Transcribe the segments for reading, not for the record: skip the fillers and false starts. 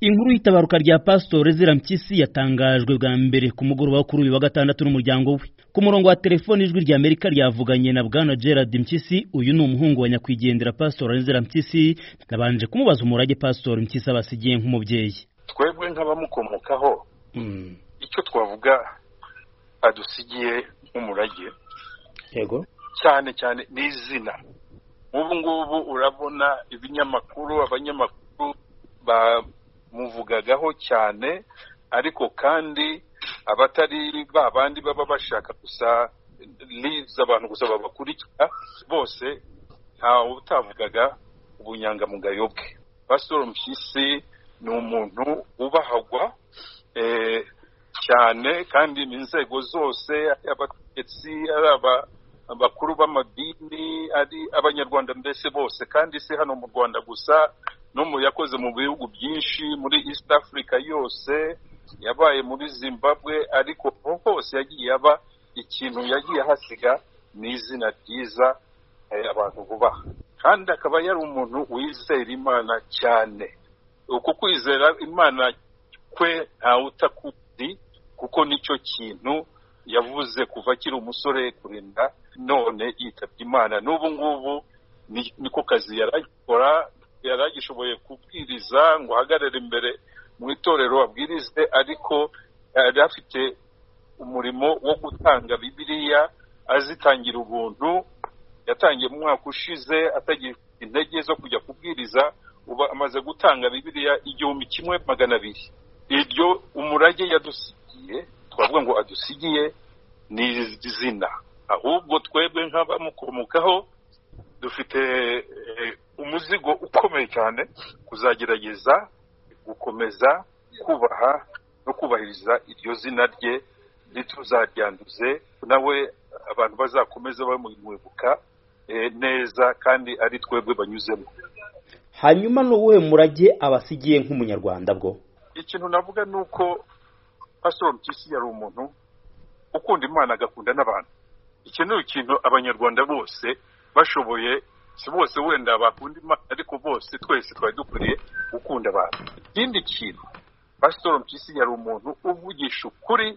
Inkuru y'itabaruka rya Pastor Ezra Mpyisi yatangajwe bwa mbere ku mugoroba wo kuri uyu wa gatandatu n'umuryango we. Ku murongo wa telefone ijwi rya Amerika ryavuganye na Bwana Gerard Mpyisi, uyu ni umuhungu wa nyakwigendera Pastor Ezra Mpyisi, nabanje kumubaza umurage Pastor Mpyisi abasigiye nk'umubyeyi. Twebwe nk'abamukomokaho icyo twavuga adusigiye nk'umurage, yego, cyane cyane n'izina. Ubu ngubu urabona abanyamakuru bamuvugagaho cyane, ariko kandi abatari babandi baba bashaka gusa liza abantu gusa babakurikira, bose ntawe utavugaga ubunyangamugayo bwe. Pastor Mpyisi ni umuntu ubahagwa cyane, kandi n'inzego zose, abategetsi, abakuru b'amadini, ari abanyarwanda mbese bose, kandi si hano mu Rwanda gusa, no mu yakoze mu bihugu byinshi muri East Africa yose, yabaye muri Zimbabwe, ariko hose yagiye aba ikintu yagiye hasiga n'izina ryiza abantu bubaha. Kandi akaba yari umuntu wizera Imana cyane. Uko kwizera Imana kwe ntawe utakuzi, kuko nicyo kintu yavuze kuva akiri umusore kurinda none yitabye Imana. N'ubu ngubu niko kazi yaragikora, yaragishoboye kubwiriza ngo ahagarare imbere mu itorero abwirize, ariko yari afite umurimo wo gutanga Bibiliya, azitangira ubuntu. Yatangiye mu mwaka ushize atagira intege zo kujya kubwiriza, uba amaze gutanga Bibiliya 1200. Iryo umurage yadusigiye, twavuga ngo adusigiye ni izina. Ahubwo twebwe nk'abamukomokaho dufite umuzigo ukomeye cyane, kuzagerageza gukomeza kubaha no kubahiriza iryo zina rye, rituzaryanduze nawe abantu bazakomeza bamwibuka neza, kandi ari twebwe banyuzemo. Hanyuma n'uwuhe murage abasigiye nk'umunyarwanda bwo? Ikintu navuga nuko Pastor Mpyisi yari umuntu ukunda Imana, agakunda n'abantu. Ikintu abanyarwanda bose bashoboye, si bose wenda bakunda Imana, ariko bose twese twari dukwiriye gukunda abantu. Ikindi kintu, Pastor Mpyisi yari umuntu uvugisha ukuri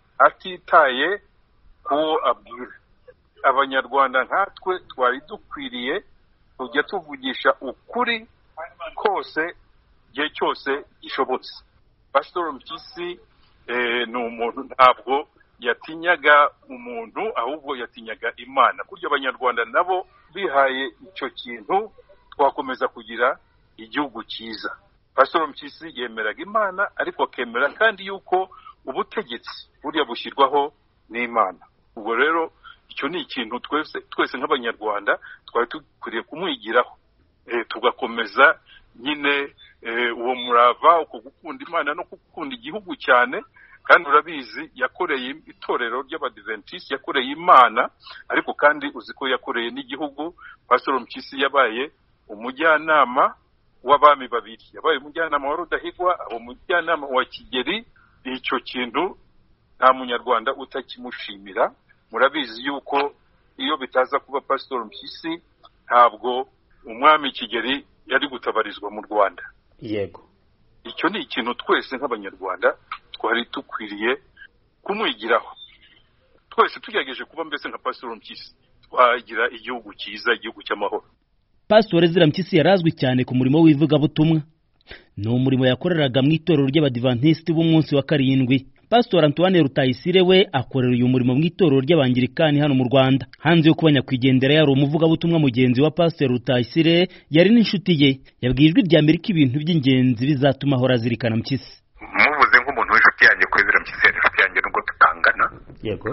atitaye ko abwira. Abanyarwanda nkatwe twari dukwiriye kujya tuvugisha ukuri kose igihe cyose gishobotse. Pastor Mpyisi ni umuntu ntabwo yatinyaga umuntu, ahubwo yatinyaga Imana. Kurya abanyarwanda nabo bihaye icyo kintu, twakomeza kugira igihugu cyiza. Pastor Mpyisi yemeraga Imana, ariko akemera kandi yuko ubutegetsi buriya bushyirwaho n'Imana. Ubwo rero icyo ni ikintu twese nk'abanyarwanda twari dukwiriye kumwigiraho, tugakomeza nyine uwo murava, uko gukunda Imana no gukunda igihugu cyane. Kandi urabizi yakoreye itorero ry'Abadventiste, yakoreye Imana, ariko kandi uziko yakoreye n'igihugu. Pastor Mpyisi yabaye umujyanama w'abami babiri, yabaye umujyanama wa Rudahigwa, umujyanama wa Kigeli. Icyo kintu nta munyarwanda utakimushimira. Murabizi yuko iyo bitaza kuba Pastor Mpyisi, ntabwo umwami Kigeli yari gutabarizwa mu Rwanda. Yego, icyo ni ikintu twese nk'abanyarwanda twari dukwiriye kumwigiraho. Twese tugerageje kuba mbese nka Pastor Mpyisi, twagira igihugu cyiza, igihugu cy'amahoro. Pastor Ezra Mpyisi yarazwi cyane ku murimo w'ivugabutumwa. Ni umurimo yakoreraga mu itorero ry'Abadventiste b'umunsi wa karindwi. Pastor Antoine Rutayisire we akorera uyu murimo mu itorero ry'Abangirikani hano mu Rwanda. Hanze yo kuba nyakwigendera yari umuvugabutumwa mugenzi wa Pastor Rutayisire, yari n'inshuti ye. Yabwiye ijwi rya Amerika ibintu by'ingenzi bizatuma ahora azirikana Mpyisi. Muvuze nk'umuntu w'inshuti yanjye ko Ezra Mpyisi yari inshuti yanjye nubwo tutangana. Yego.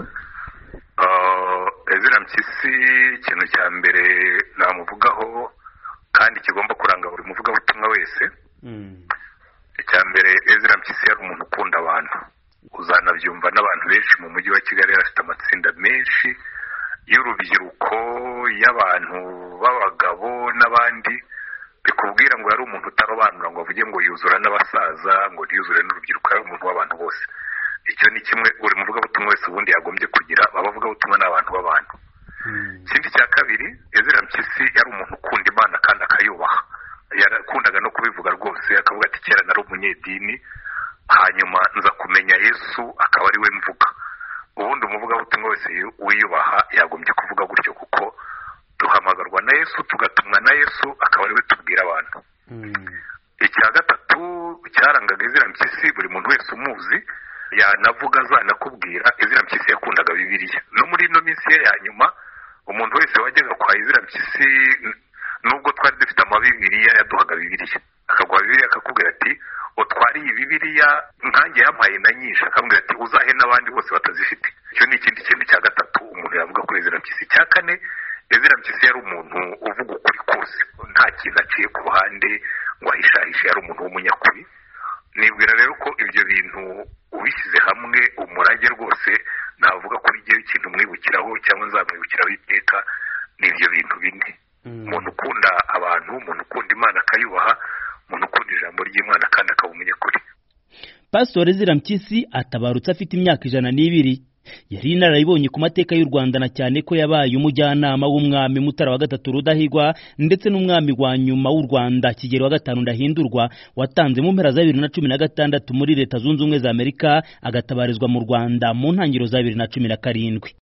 Ezra Mpyisi ikintu cya mbere namuvugaho kandi kigomba kuranga buri muvugabutumwa wese. Icya mbere, Ezra Mpyisi yari umuntu ukunda abantu. Uzanabyumva n'abantu benshi mu mujyi wa Kigali, afite amatsinda menshi y'urubyiruko, y'abantu b'abagabo n'abandi, bikubwira ngo yari umuntu utarobanura ngo avuge ngo yuzura n'abasaza, ngo yuzure n'urubyiruko. Yari umuntu w'abantu bose. Icyo ni kimwe buri muvugabutumwa wese ubundi yagombye kugira. Abavugabutumwa n'abantu b'abantu. Ikindi cya kabiri, Ezra Mpyisi yari umuntu ukunda Imana kandi akayubaha. yarakundaga no kubivuga rwose, akavuga ati kera nari umunyedini hanyuma nza kumenya Yesu akaba ari we mvuga. Ubundi umuvugabutumwa wese wiyubaha yagombye kuvuga gutyo, kuko duhamagarwa na Yesu, tugatumwa na Yesu, akaba ari we tubwira abantu. Icya gatatu cyarangaga Ezra Mpyisi, buri muntu wese umuzi yanavuga azanakubwira, Ezra Mpyisi yakundaga Bibiliya. No muri ino minsi ye ya nyuma, umuntu wese wajyaga kwa Ezra Mpyisi, nubwo twari dufite amabibiliya, yaduhaga Bibiliya, akaguha Bibiliya akakubwira ati utwariye Bibiliya nkanjye yampaye na nyinshi, akambwira ati uzahe n'abandi bose batazifite. Icyo ni ikindi kintu cya gatatu umuntu yavuga kuri Ezra Mpyisi. Cya kane, Ezra Mpyisi yari umuntu uvuga ukuri kose, nta kintu aciye ku ruhande ngo ahishahishe, yari umuntu w'umunyakuri. Nibwira rero ko ibyo bintu ubishyize hamwe, umurage rwose navuga kuri igihe ikintu mwibukiraho cyangwa nzamwibukiraho iteka, ni ibyo bintu bine. Umuntu ukunda abantu, umuntu ukunda Imana akayubaha, umuntu ukunda ijambo ry'Imana kandi akaba umunyakuri. Pastor Ezra Mpyisi atabarutse afite imyaka 102. Yari inararibonye ku mateka y'u Rwanda, na cyane ko yabaye umujyanama w'umwami Mutara wa gatatu Rudahigwa ndetse n'umwami wa nyuma w'u Rwanda Kigeli wa gatanu Ndahindurwa, watanze mu mpera za 2016 muri Leta Zunze Ubumwe za Amerika, agatabarizwa mu Rwanda mu ntangiriro za 2017.